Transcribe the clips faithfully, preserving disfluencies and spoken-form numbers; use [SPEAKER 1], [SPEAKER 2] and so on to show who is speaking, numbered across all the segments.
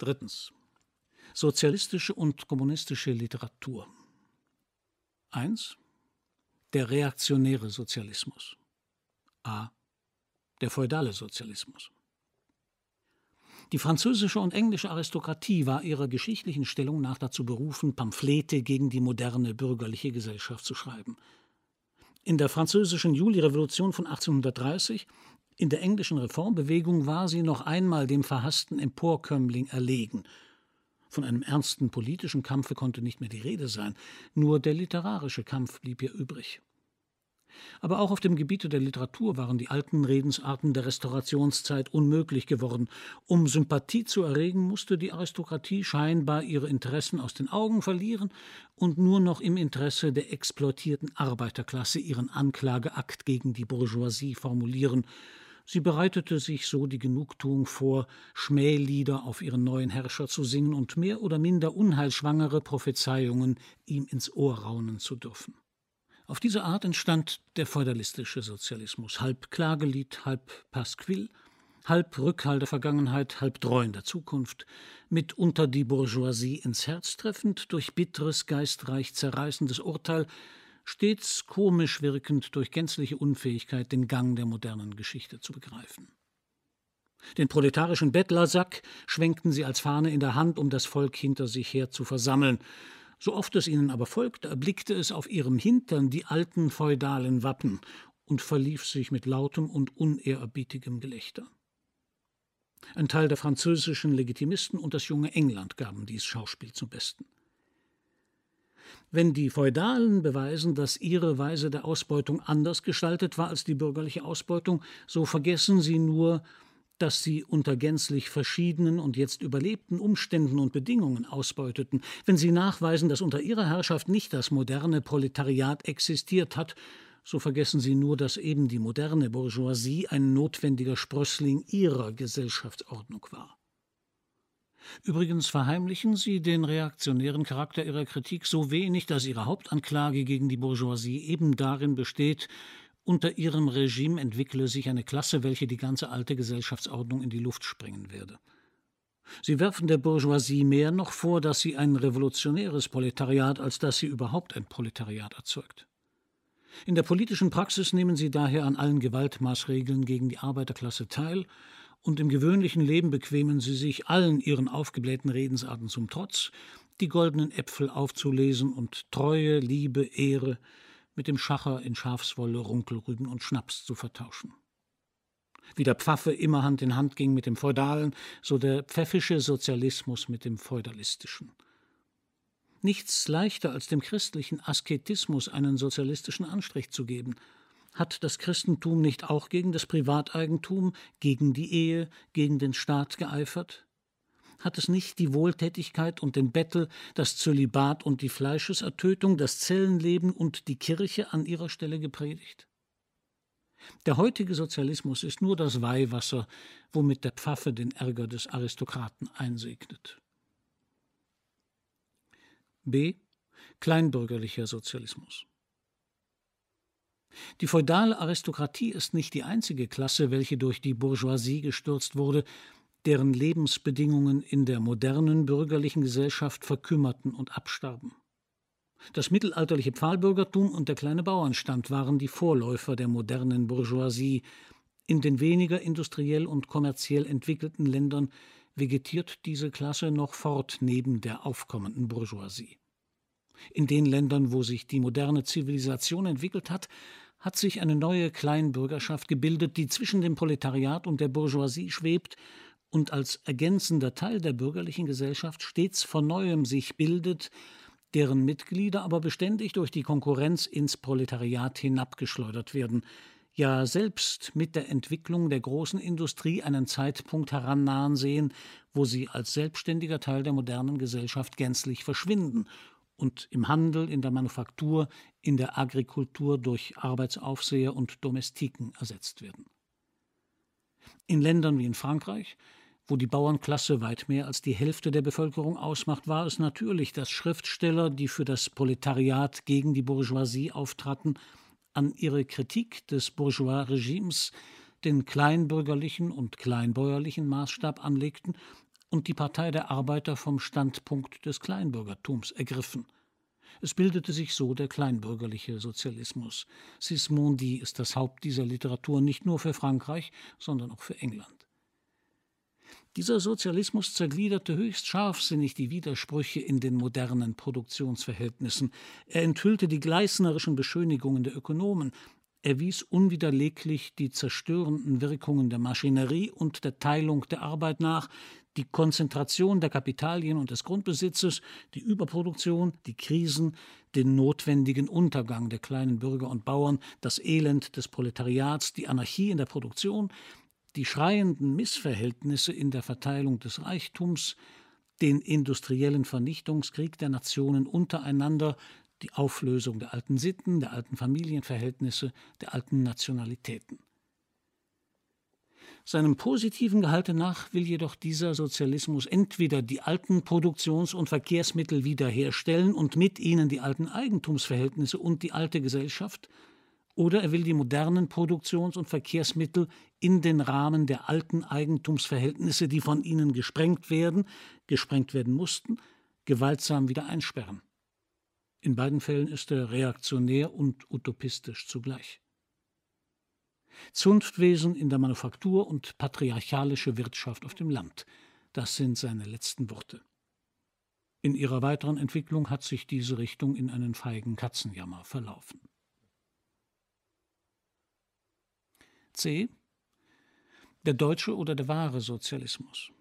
[SPEAKER 1] Drittens. Sozialistische und kommunistische Literatur. eins. Der reaktionäre Sozialismus. A. Der feudale Sozialismus. Die französische und englische Aristokratie war ihrer geschichtlichen Stellung nach dazu berufen, Pamphlete gegen die moderne bürgerliche Gesellschaft zu schreiben. In der französischen Julirevolution von achtzehnhundertdreißig, in der englischen Reformbewegung war sie noch einmal dem verhassten Emporkömmling erlegen. Von einem ernsten politischen Kampfe konnte nicht mehr die Rede sein, nur der literarische Kampf blieb ihr übrig. Aber auch auf dem Gebiete der Literatur waren die alten Redensarten der Restaurationszeit unmöglich geworden. Um Sympathie zu erregen, musste die Aristokratie scheinbar ihre Interessen aus den Augen verlieren und nur noch im Interesse der exploitierten Arbeiterklasse ihren Anklageakt gegen die Bourgeoisie formulieren. Sie bereitete sich so die Genugtuung vor, Schmählieder auf ihren neuen Herrscher zu singen und mehr oder minder unheilschwangere Prophezeiungen ihm ins Ohr raunen zu dürfen. Auf diese Art entstand der feudalistische Sozialismus, halb Klagelied, halb Pasquill, halb Rückhall der Vergangenheit, halb Dräuen der Zukunft, mitunter die Bourgeoisie ins Herz treffend, durch bitteres, geistreich zerreißendes Urteil, stets komisch wirkend durch gänzliche Unfähigkeit, den Gang der modernen Geschichte zu begreifen. Den proletarischen Bettlersack schwenkten sie als Fahne in der Hand, um das Volk hinter sich her zu versammeln. So oft es ihnen aber folgte, erblickte es auf ihrem Hintern die alten feudalen Wappen und verlief sich mit lautem und unehrerbietigem Gelächter. Ein Teil der französischen Legitimisten und das junge England gaben dies Schauspiel zum Besten. Wenn die Feudalen beweisen, dass ihre Weise der Ausbeutung anders gestaltet war als die bürgerliche Ausbeutung, so vergessen sie nur, dass sie unter gänzlich verschiedenen und jetzt überlebten Umständen und Bedingungen ausbeuteten. Wenn sie nachweisen, dass unter ihrer Herrschaft nicht das moderne Proletariat existiert hat, so vergessen sie nur, dass eben die moderne Bourgeoisie ein notwendiger Sprössling ihrer Gesellschaftsordnung war. Übrigens verheimlichen sie den reaktionären Charakter ihrer Kritik so wenig, dass ihre Hauptanklage gegen die Bourgeoisie eben darin besteht, unter ihrem Regime entwickle sich eine Klasse, welche die ganze alte Gesellschaftsordnung in die Luft sprengen werde. Sie werfen der Bourgeoisie mehr noch vor, dass sie ein revolutionäres Proletariat, als dass sie überhaupt ein Proletariat erzeugt. In der politischen Praxis nehmen sie daher an allen Gewaltmaßregeln gegen die Arbeiterklasse teil, und im gewöhnlichen Leben bequemen sie sich, allen ihren aufgeblähten Redensarten zum Trotz, die goldenen Äpfel aufzulesen und Treue, Liebe, Ehre mit dem Schacher in Schafswolle, Runkelrüben und Schnaps zu vertauschen. Wie der Pfaffe immer Hand in Hand ging mit dem Feudalen, so der pfäffische Sozialismus mit dem Feudalistischen. Nichts leichter als dem christlichen Asketismus einen sozialistischen Anstrich zu geben. Hat das Christentum nicht auch gegen das Privateigentum, gegen die Ehe, gegen den Staat geeifert? Hat es nicht die Wohltätigkeit und den Bettel, das Zölibat und die Fleischesertötung, das Zellenleben und die Kirche an ihrer Stelle gepredigt? Der heutige Sozialismus ist nur das Weihwasser, womit der Pfaffe den Ärger des Aristokraten einsegnet. B. Kleinbürgerlicher Sozialismus. Die feudale Aristokratie ist nicht die einzige Klasse, welche durch die Bourgeoisie gestürzt wurde, deren Lebensbedingungen in der modernen bürgerlichen Gesellschaft verkümmerten und abstarben. Das mittelalterliche Pfahlbürgertum und der kleine Bauernstand waren die Vorläufer der modernen Bourgeoisie. In den weniger industriell und kommerziell entwickelten Ländern vegetiert diese Klasse noch fort neben der aufkommenden Bourgeoisie. In den Ländern, wo sich die moderne Zivilisation entwickelt hat, hat sich eine neue Kleinbürgerschaft gebildet, die zwischen dem Proletariat und der Bourgeoisie schwebt und als ergänzender Teil der bürgerlichen Gesellschaft stets von Neuem sich bildet, deren Mitglieder aber beständig durch die Konkurrenz ins Proletariat hinabgeschleudert werden, ja selbst mit der Entwicklung der großen Industrie einen Zeitpunkt herannahen sehen, wo sie als selbstständiger Teil der modernen Gesellschaft gänzlich verschwinden und im Handel, in der Manufaktur, in der Agrikultur durch Arbeitsaufseher und Domestiken ersetzt werden. In Ländern wie in Frankreich, wo die Bauernklasse weit mehr als die Hälfte der Bevölkerung ausmacht, war es natürlich, dass Schriftsteller, die für das Proletariat gegen die Bourgeoisie auftraten, an ihre Kritik des Bourgeois-Regimes den kleinbürgerlichen und kleinbäuerlichen Maßstab anlegten, und die Partei der Arbeiter vom Standpunkt des Kleinbürgertums ergriffen. Es bildete sich so der kleinbürgerliche Sozialismus. Sismondi ist das Haupt dieser Literatur nicht nur für Frankreich, sondern auch für England. Dieser Sozialismus zergliederte höchst scharfsinnig die Widersprüche in den modernen Produktionsverhältnissen. Er enthüllte die gleißnerischen Beschönigungen der Ökonomen. Er wies unwiderleglich die zerstörenden Wirkungen der Maschinerie und der Teilung der Arbeit nach, die Konzentration der Kapitalien und des Grundbesitzes, die Überproduktion, die Krisen, den notwendigen Untergang der kleinen Bürger und Bauern, das Elend des Proletariats, die Anarchie in der Produktion, die schreienden Missverhältnisse in der Verteilung des Reichtums, den industriellen Vernichtungskrieg der Nationen untereinander, die Auflösung der alten Sitten, der alten Familienverhältnisse, der alten Nationalitäten. Seinem positiven Gehalte nach will jedoch dieser Sozialismus entweder die alten Produktions- und Verkehrsmittel wiederherstellen und mit ihnen die alten Eigentumsverhältnisse und die alte Gesellschaft, oder er will die modernen Produktions- und Verkehrsmittel in den Rahmen der alten Eigentumsverhältnisse, die von ihnen gesprengt werden, gesprengt werden mussten, gewaltsam wieder einsperren. In beiden Fällen ist er reaktionär und utopistisch zugleich. Zunftwesen in der Manufaktur und patriarchalische Wirtschaft auf dem Land, das sind seine letzten Worte. In ihrer weiteren Entwicklung hat sich diese Richtung in einen feigen Katzenjammer verlaufen. C. Der deutsche oder der wahre Sozialismus.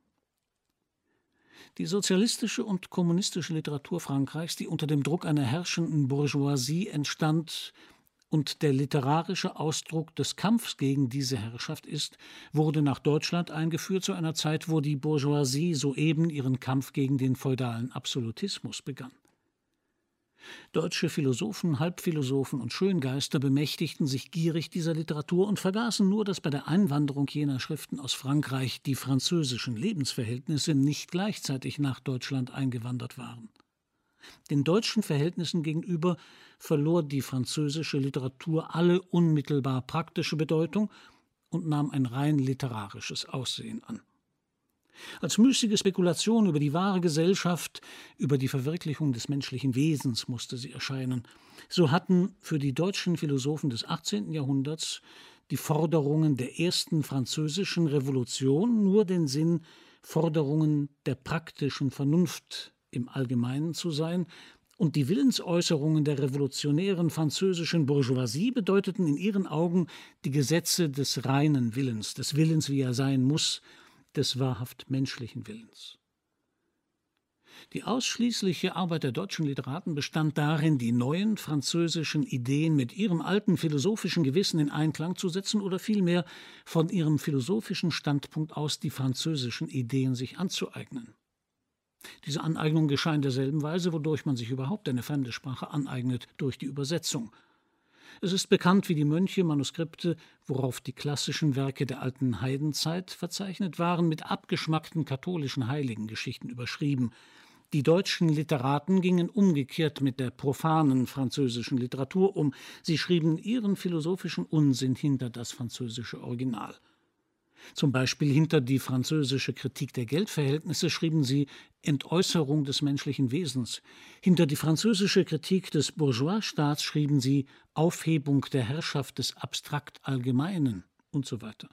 [SPEAKER 1] Die sozialistische und kommunistische Literatur Frankreichs, die unter dem Druck einer herrschenden Bourgeoisie entstand und der literarische Ausdruck des Kampfs gegen diese Herrschaft ist, wurde nach Deutschland eingeführt zu einer Zeit, wo die Bourgeoisie soeben ihren Kampf gegen den feudalen Absolutismus begann. Deutsche Philosophen, Halbphilosophen und Schöngeister bemächtigten sich gierig dieser Literatur und vergaßen nur, dass bei der Einwanderung jener Schriften aus Frankreich die französischen Lebensverhältnisse nicht gleichzeitig nach Deutschland eingewandert waren. Den deutschen Verhältnissen gegenüber verlor die französische Literatur alle unmittelbar praktische Bedeutung und nahm ein rein literarisches Aussehen an. Als müßige Spekulation über die wahre Gesellschaft, über die Verwirklichung des menschlichen Wesens musste sie erscheinen. So hatten für die deutschen Philosophen des achtzehnten Jahrhunderts die Forderungen der ersten französischen Revolution nur den Sinn, Forderungen der praktischen Vernunft im Allgemeinen zu sein, und die Willensäußerungen der revolutionären französischen Bourgeoisie bedeuteten in ihren Augen die Gesetze des reinen Willens, des Willens, wie er sein muss, des wahrhaft menschlichen Willens. Die ausschließliche Arbeit der deutschen Literaten bestand darin, die neuen französischen Ideen mit ihrem alten philosophischen Gewissen in Einklang zu setzen oder vielmehr von ihrem philosophischen Standpunkt aus die französischen Ideen sich anzueignen. Diese Aneignung geschah in derselben Weise, wodurch man sich überhaupt eine fremde Sprache aneignet, durch die Übersetzung. Es ist bekannt, wie die Mönche Manuskripte, worauf die klassischen Werke der alten Heidenzeit verzeichnet waren, mit abgeschmackten katholischen Heiligengeschichten überschrieben. Die deutschen Literaten gingen umgekehrt mit der profanen französischen Literatur um. Sie schrieben ihren philosophischen Unsinn hinter das französische Original. Zum Beispiel hinter die französische Kritik der Geldverhältnisse schrieben sie Entäußerung des menschlichen Wesens. Hinter die französische Kritik des Bourgeoisstaats schrieben sie Aufhebung der Herrschaft des abstrakt Allgemeinen und so weiter.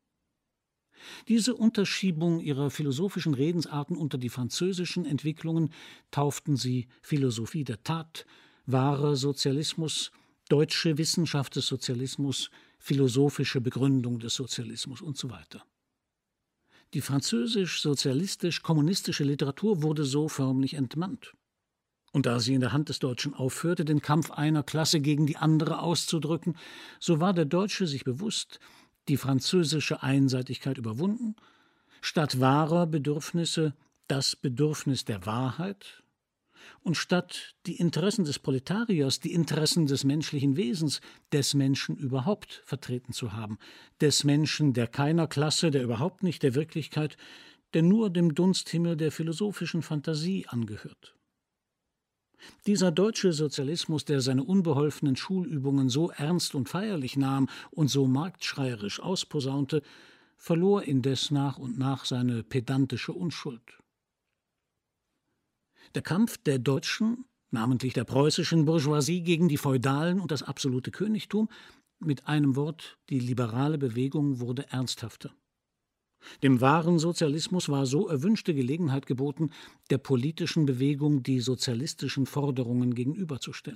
[SPEAKER 1] Diese Unterschiebung ihrer philosophischen Redensarten unter die französischen Entwicklungen tauften sie Philosophie der Tat, wahrer Sozialismus, deutsche Wissenschaft des Sozialismus, philosophische Begründung des Sozialismus und so weiter. Die französisch-sozialistisch-kommunistische Literatur wurde so förmlich entmannt. Und da sie in der Hand des Deutschen aufhörte, den Kampf einer Klasse gegen die andere auszudrücken, so war der Deutsche sich bewusst, die französische Einseitigkeit überwunden, statt wahrer Bedürfnisse das Bedürfnis der Wahrheit, und statt die Interessen des Proletariers, die Interessen des menschlichen Wesens, des Menschen überhaupt vertreten zu haben, des Menschen, der keiner Klasse, der überhaupt nicht der Wirklichkeit, der nur dem Dunsthimmel der philosophischen Fantasie angehört. Dieser deutsche Sozialismus, der seine unbeholfenen Schulübungen so ernst und feierlich nahm und so marktschreierisch ausposaunte, verlor indes nach und nach seine pedantische Unschuld. Der Kampf der deutschen, namentlich der preußischen Bourgeoisie gegen die Feudalen und das absolute Königtum, mit einem Wort, die liberale Bewegung wurde ernsthafter. Dem wahren Sozialismus war so erwünschte Gelegenheit geboten, der politischen Bewegung die sozialistischen Forderungen gegenüberzustellen.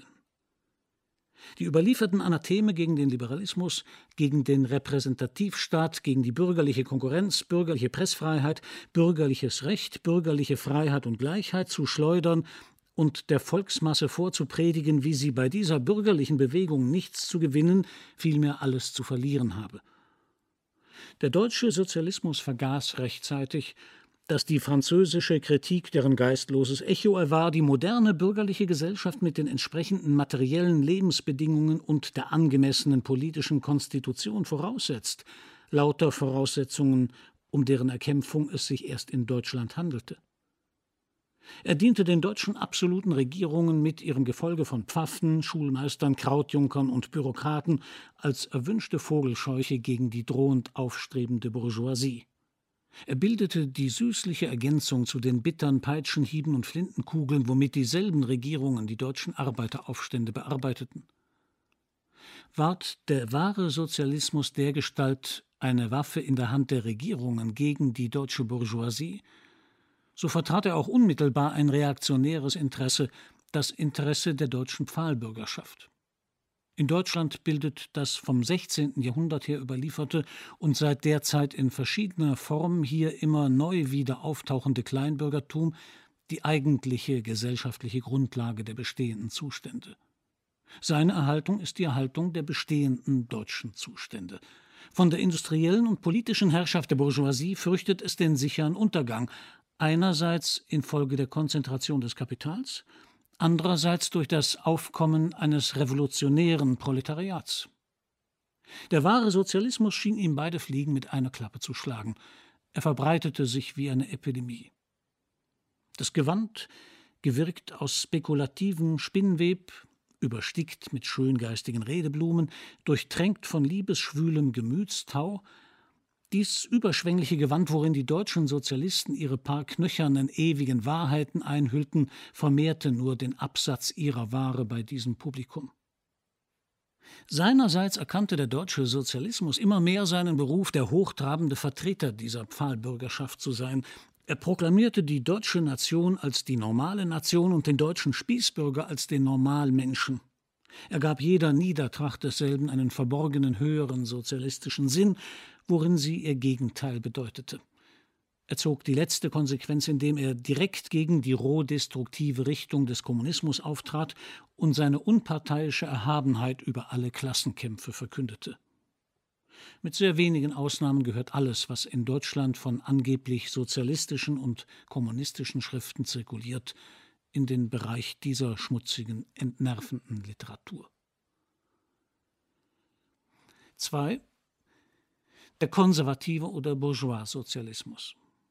[SPEAKER 1] Die überlieferten Anatheme gegen den Liberalismus, gegen den Repräsentativstaat, gegen die bürgerliche Konkurrenz, bürgerliche Pressfreiheit, bürgerliches Recht, bürgerliche Freiheit und Gleichheit zu schleudern und der Volksmasse vorzupredigen, wie sie bei dieser bürgerlichen Bewegung nichts zu gewinnen, vielmehr alles zu verlieren habe. Der deutsche Sozialismus vergaß rechtzeitig, dass die französische Kritik, deren geistloses Echo er war, die moderne bürgerliche Gesellschaft mit den entsprechenden materiellen Lebensbedingungen und der angemessenen politischen Konstitution voraussetzt, lauter Voraussetzungen, um deren Erkämpfung es sich erst in Deutschland handelte. Er diente den deutschen absoluten Regierungen mit ihrem Gefolge von Pfaffen, Schulmeistern, Krautjunkern und Bürokraten als erwünschte Vogelscheuche gegen die drohend aufstrebende Bourgeoisie. Er bildete die süßliche Ergänzung zu den bittern Peitschenhieben und Flintenkugeln, womit dieselben Regierungen die deutschen Arbeiteraufstände bearbeiteten. Ward der wahre Sozialismus dergestalt eine Waffe in der Hand der Regierungen gegen die deutsche Bourgeoisie, so vertrat er auch unmittelbar ein reaktionäres Interesse, das Interesse der deutschen Pfahlbürgerschaft. In Deutschland bildet das vom sechzehnten Jahrhundert her überlieferte und seit der Zeit in verschiedener Form hier immer neu wieder auftauchende Kleinbürgertum die eigentliche gesellschaftliche Grundlage der bestehenden Zustände. Seine Erhaltung ist die Erhaltung der bestehenden deutschen Zustände. Von der industriellen und politischen Herrschaft der Bourgeoisie fürchtet es den sicheren Untergang, einerseits infolge der Konzentration des Kapitals, andererseits durch das Aufkommen eines revolutionären Proletariats. Der wahre Sozialismus schien ihm beide Fliegen mit einer Klappe zu schlagen. Er verbreitete sich wie eine Epidemie. Das Gewand, gewirkt aus spekulativem Spinnweb, überstickt mit schöngeistigen Redeblumen, durchtränkt von liebesschwülem Gemütstau, dies überschwängliche Gewand, worin die deutschen Sozialisten ihre paar knöchernen, ewigen Wahrheiten einhüllten, vermehrte nur den Absatz ihrer Ware bei diesem Publikum. Seinerseits erkannte der deutsche Sozialismus immer mehr seinen Beruf, der hochtrabende Vertreter dieser Pfahlbürgerschaft zu sein. Er proklamierte die deutsche Nation als die normale Nation und den deutschen Spießbürger als den Normalmenschen. Er gab jeder Niedertracht desselben einen verborgenen höheren sozialistischen Sinn, worin sie ihr Gegenteil bedeutete. Er zog die letzte Konsequenz, indem er direkt gegen die roh destruktive Richtung des Kommunismus auftrat und seine unparteiische Erhabenheit über alle Klassenkämpfe verkündete. Mit sehr wenigen Ausnahmen gehört alles, was in Deutschland von angeblich sozialistischen und kommunistischen Schriften zirkuliert, in den Bereich dieser schmutzigen, entnervenden Literatur. Zwei. Der konservative oder Bourgeois-Sozialismus.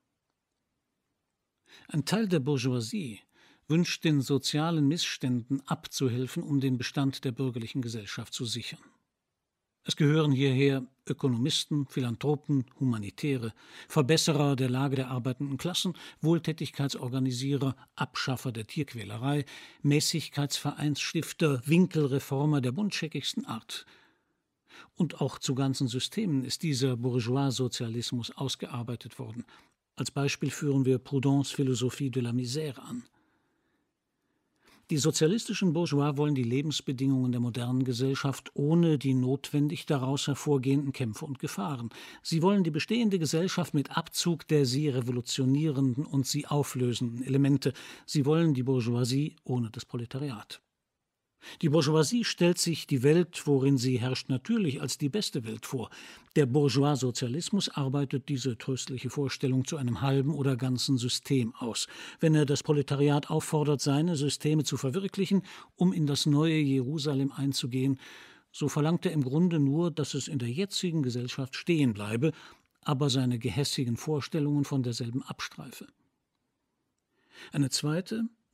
[SPEAKER 1] Ein Teil der Bourgeoisie wünscht den sozialen Missständen abzuhelfen, um den Bestand der bürgerlichen Gesellschaft zu sichern. Es gehören hierher Ökonomisten, Philanthropen, Humanitäre, Verbesserer der Lage der arbeitenden Klassen, Wohltätigkeitsorganisierer, Abschaffer der Tierquälerei, Mäßigkeitsvereinsstifter, Winkelreformer der buntscheckigsten Art. Und auch zu ganzen Systemen ist dieser Bourgeois-Sozialismus ausgearbeitet worden. Als Beispiel führen wir Proudhons Philosophie de la Misère an. Die sozialistischen Bourgeois wollen die Lebensbedingungen der modernen Gesellschaft ohne die notwendig daraus hervorgehenden Kämpfe und Gefahren. Sie wollen die bestehende Gesellschaft mit Abzug der sie revolutionierenden und sie auflösenden Elemente. Sie wollen die Bourgeoisie ohne das Proletariat. Die Bourgeoisie stellt sich die Welt, worin sie herrscht, natürlich als die beste Welt vor. Der Bourgeois-Sozialismus arbeitet diese tröstliche Vorstellung zu einem halben oder ganzen System aus. Wenn er das Proletariat auffordert, seine Systeme zu verwirklichen, um in das neue Jerusalem einzugehen, so verlangt er im Grunde nur, dass es in der jetzigen Gesellschaft stehen bleibe, aber seine gehässigen Vorstellungen von derselben abstreife. Eine zweite,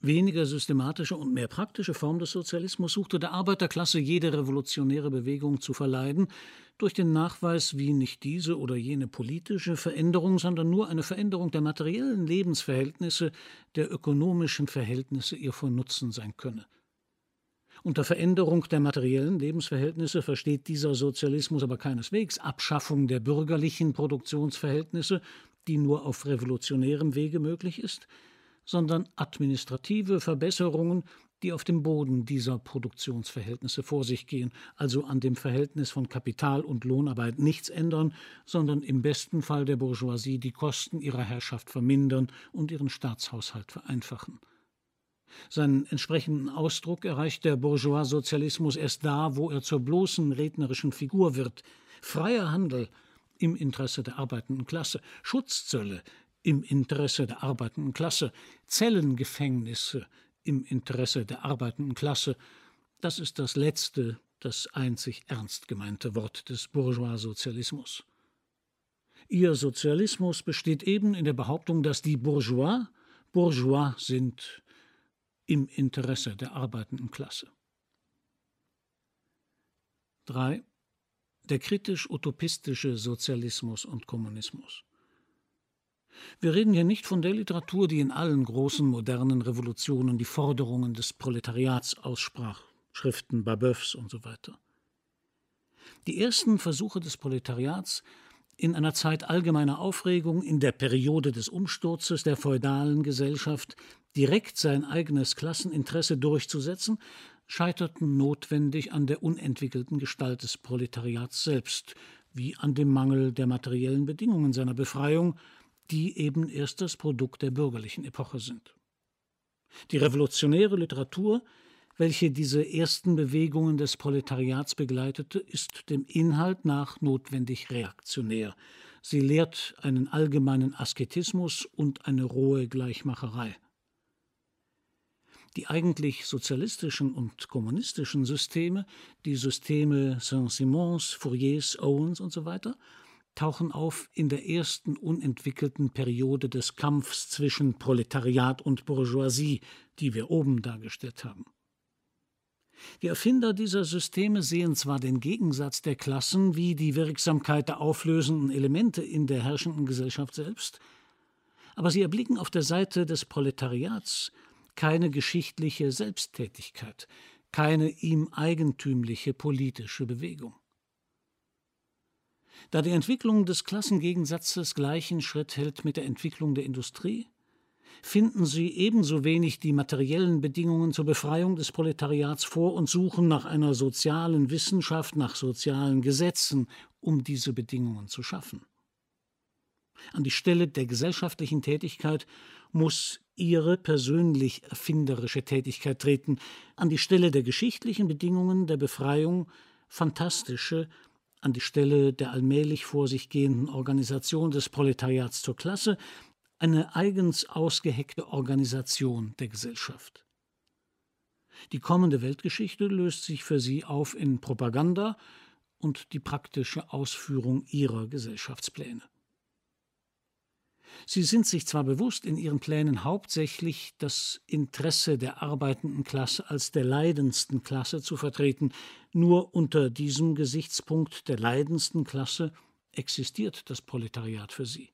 [SPEAKER 1] weniger systematische und mehr praktische Form des Sozialismus suchte der Arbeiterklasse jede revolutionäre Bewegung zu verleiden, durch den Nachweis, wie nicht diese oder jene politische Veränderung, sondern nur eine Veränderung der materiellen Lebensverhältnisse, der ökonomischen Verhältnisse ihr von Nutzen sein könne. Unter Veränderung der materiellen Lebensverhältnisse versteht dieser Sozialismus aber keineswegs Abschaffung der bürgerlichen Produktionsverhältnisse, die nur auf revolutionärem Wege möglich ist, sondern administrative Verbesserungen, die auf dem Boden dieser Produktionsverhältnisse vor sich gehen, also an dem Verhältnis von Kapital und Lohnarbeit nichts ändern, sondern im besten Fall der Bourgeoisie die Kosten ihrer Herrschaft vermindern und ihren Staatshaushalt vereinfachen. Seinen entsprechenden Ausdruck erreicht der Bourgeois-Sozialismus erst da, wo er zur bloßen rednerischen Figur wird. Freier Handel im Interesse der arbeitenden Klasse, Schutzzölle im Interesse der arbeitenden Klasse, Zellengefängnisse im Interesse der arbeitenden Klasse, das ist das letzte, das einzig ernst gemeinte Wort des Bourgeois-Sozialismus. Ihr Sozialismus besteht eben in der Behauptung, dass die Bourgeois Bourgeois sind im Interesse der arbeitenden Klasse. drei. Der kritisch-utopistische Sozialismus und Kommunismus. Wir reden hier nicht von der Literatur, die in allen großen modernen Revolutionen die Forderungen des Proletariats aussprach, Schriften Babeufs und so weiter. Die ersten Versuche des Proletariats, in einer Zeit allgemeiner Aufregung, in der Periode des Umsturzes der feudalen Gesellschaft, direkt sein eigenes Klasseninteresse durchzusetzen, scheiterten notwendig an der unentwickelten Gestalt des Proletariats selbst, wie an dem Mangel der materiellen Bedingungen seiner Befreiung, die eben erst das Produkt der bürgerlichen Epoche sind. Die revolutionäre Literatur, welche diese ersten Bewegungen des Proletariats begleitete, ist dem Inhalt nach notwendig reaktionär. Sie lehrt einen allgemeinen Asketismus und eine rohe Gleichmacherei. Die eigentlich sozialistischen und kommunistischen Systeme, die Systeme Saint-Simons, Fouriers, Owens und so weiter, tauchen auf in der ersten unentwickelten Periode des Kampfs zwischen Proletariat und Bourgeoisie, die wir oben dargestellt haben. Die Erfinder dieser Systeme sehen zwar den Gegensatz der Klassen wie die Wirksamkeit der auflösenden Elemente in der herrschenden Gesellschaft selbst, aber sie erblicken auf der Seite des Proletariats keine geschichtliche Selbsttätigkeit, keine ihm eigentümliche politische Bewegung. Da die Entwicklung des Klassengegensatzes gleichen Schritt hält mit der Entwicklung der Industrie, finden sie ebenso wenig die materiellen Bedingungen zur Befreiung des Proletariats vor und suchen nach einer sozialen Wissenschaft, nach sozialen Gesetzen, um diese Bedingungen zu schaffen. An die Stelle der gesellschaftlichen Tätigkeit muss ihre persönlich erfinderische Tätigkeit treten, an die Stelle der geschichtlichen Bedingungen der Befreiung fantastische, an die Stelle der allmählich vor sich gehenden Organisation des Proletariats zur Klasse, eine eigens ausgeheckte Organisation der Gesellschaft. Die kommende Weltgeschichte löst sich für sie auf in Propaganda und die praktische Ausführung ihrer Gesellschaftspläne. Sie sind sich zwar bewusst, in ihren Plänen hauptsächlich das Interesse der arbeitenden Klasse als der leidendsten Klasse zu vertreten, nur unter diesem Gesichtspunkt der leidendsten Klasse existiert das Proletariat für sie.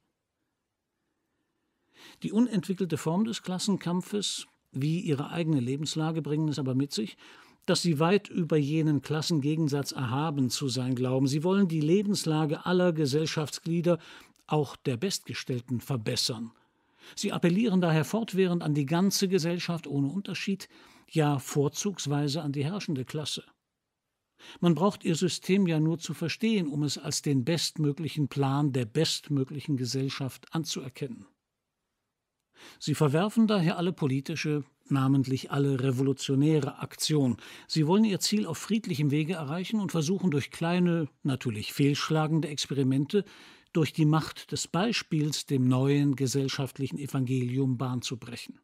[SPEAKER 1] Die unentwickelte Form des Klassenkampfes, wie ihre eigene Lebenslage, bringen es aber mit sich, dass sie weit über jenen Klassengegensatz erhaben zu sein glauben. Sie wollen die Lebenslage aller Gesellschaftsglieder, auch der Bestgestellten, verbessern. Sie appellieren daher fortwährend an die ganze Gesellschaft ohne Unterschied, ja vorzugsweise an die herrschende Klasse. Man braucht ihr System ja nur zu verstehen, um es als den bestmöglichen Plan der bestmöglichen Gesellschaft anzuerkennen. Sie verwerfen daher alle politische, namentlich alle revolutionäre Aktion. Sie wollen ihr Ziel auf friedlichem Wege erreichen und versuchen durch kleine, natürlich fehlschlagende Experimente, durch die Macht des Beispiels dem neuen gesellschaftlichen Evangelium Bahn zu brechen.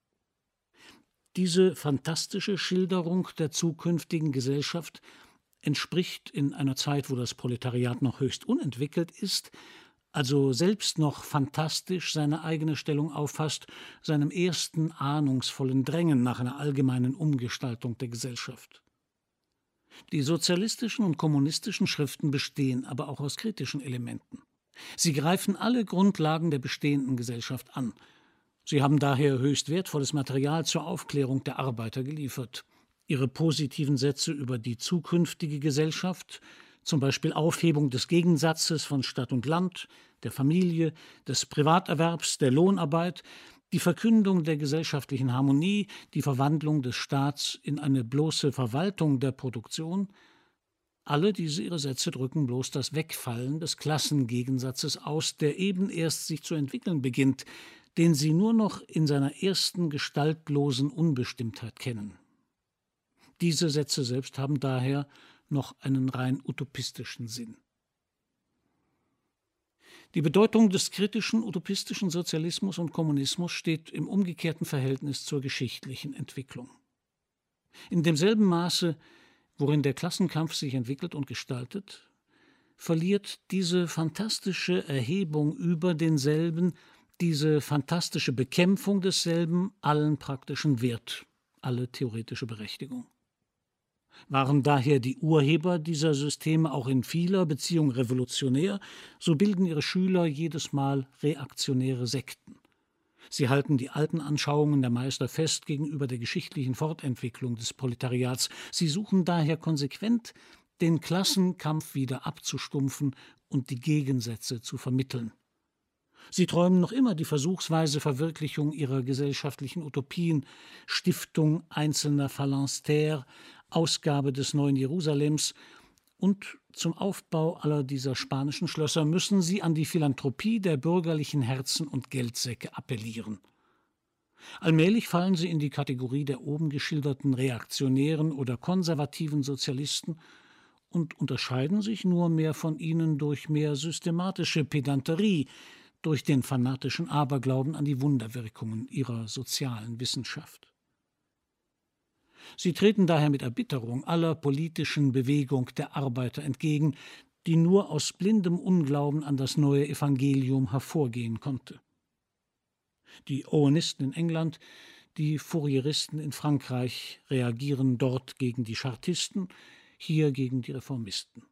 [SPEAKER 1] Diese fantastische Schilderung der zukünftigen Gesellschaft entspricht in einer Zeit, wo das Proletariat noch höchst unentwickelt ist, also selbst noch phantastisch seine eigene Stellung auffasst, seinem ersten ahnungsvollen Drängen nach einer allgemeinen Umgestaltung der Gesellschaft. Die sozialistischen und kommunistischen Schriften bestehen aber auch aus kritischen Elementen. Sie greifen alle Grundlagen der bestehenden Gesellschaft an. Sie haben daher höchst wertvolles Material zur Aufklärung der Arbeiter geliefert. Ihre positiven Sätze über die zukünftige Gesellschaft, zum Beispiel Aufhebung des Gegensatzes von Stadt und Land, der Familie, des Privaterwerbs, der Lohnarbeit, die Verkündung der gesellschaftlichen Harmonie, die Verwandlung des Staats in eine bloße Verwaltung der Produktion, alle diese ihre Sätze drücken bloß das Wegfallen des Klassengegensatzes aus, der eben erst sich zu entwickeln beginnt, den sie nur noch in seiner ersten gestaltlosen Unbestimmtheit kennen. Diese Sätze selbst haben daher noch einen rein utopistischen Sinn. Die Bedeutung des kritischen utopistischen Sozialismus und Kommunismus steht im umgekehrten Verhältnis zur geschichtlichen Entwicklung. In demselben Maße, worin der Klassenkampf sich entwickelt und gestaltet, verliert diese fantastische Erhebung über denselben, diese fantastische Bekämpfung desselben allen praktischen Wert, alle theoretische Berechtigung. Waren daher die Urheber dieser Systeme auch in vieler Beziehung revolutionär, so bilden ihre Schüler jedes Mal reaktionäre Sekten. Sie halten die alten Anschauungen der Meister fest gegenüber der geschichtlichen Fortentwicklung des Proletariats. Sie suchen daher konsequent, den Klassenkampf wieder abzustumpfen und die Gegensätze zu vermitteln. Sie träumen noch immer die versuchsweise Verwirklichung ihrer gesellschaftlichen Utopien, Stiftung einzelner Phalanstères, Ausgabe des neuen Jerusalems, und zum Aufbau aller dieser spanischen Schlösser müssen sie an die Philanthropie der bürgerlichen Herzen und Geldsäcke appellieren. Allmählich fallen sie in die Kategorie der oben geschilderten reaktionären oder konservativen Sozialisten und unterscheiden sich nur mehr von ihnen durch mehr systematische Pedanterie, durch den fanatischen Aberglauben an die Wunderwirkungen ihrer sozialen Wissenschaft. Sie treten daher mit Erbitterung aller politischen Bewegung der Arbeiter entgegen, die nur aus blindem Unglauben an das neue Evangelium hervorgehen konnte. Die Owenisten in England, die Fourieristen in Frankreich reagieren dort gegen die Chartisten, hier gegen die Reformisten.